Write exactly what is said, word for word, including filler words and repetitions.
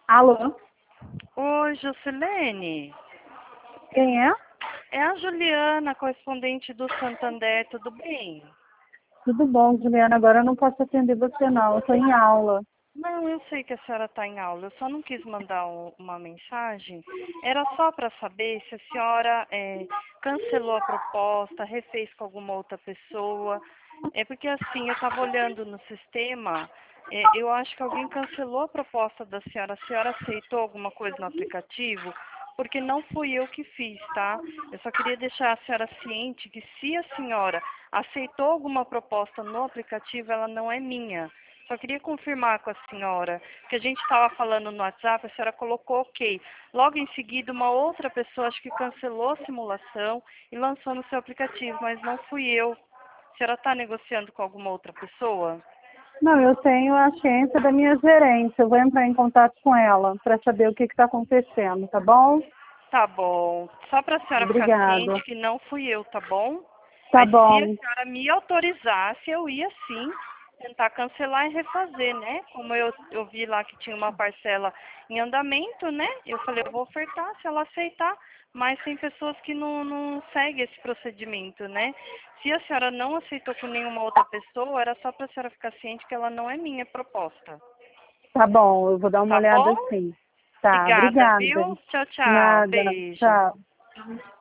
Alô? Oi, Juscelene. Quem é? É a Juliana, correspondente do Santander, tudo bem? Tudo bom, Juliana. Agora eu não posso atender você, não. Eu estou em aula. Não, eu sei que a senhora está em aula, eu só não quis mandar um- uma mensagem. Era só para saber se a senhora eh, cancelou a proposta, refez com alguma outra pessoa. É porque assim, eu estava olhando no sistema, eh, eu acho que alguém cancelou a proposta da senhora. A senhora aceitou alguma coisa no aplicativo? Porque não fui eu que fiz, tá? Eu só queria deixar a senhora ciente que se a senhora aceitou alguma proposta no aplicativo, ela não é minha. Só queria confirmar com a senhora, que a gente estava falando no WhatsApp, a senhora colocou ok. Logo em seguida, uma outra pessoa, acho que cancelou a simulação e lançou no seu aplicativo, mas não fui eu. A senhora está negociando com alguma outra pessoa? Não, eu tenho a ciência da minha gerente. Eu vou entrar em contato com ela para saber o que está acontecendo, tá bom? Tá bom. Só para a senhora ficar Obrigada. ciente que não fui eu, tá bom? Tá Mas se a bom. senhora me autorizasse, eu ia sim tentar cancelar e refazer, né? Como eu, eu vi lá que tinha uma parcela em andamento, né? Eu falei, eu vou ofertar, se ela aceitar, mas tem pessoas que não, não seguem esse procedimento, né? Se a senhora não aceitou com nenhuma outra pessoa, era só para a senhora ficar ciente que ela não é minha proposta. Tá bom, eu vou dar uma Tá olhada bom? assim. Tá, Obrigada, obrigada. viu? Tchau, tchau. Nada. Beijo. Tchau.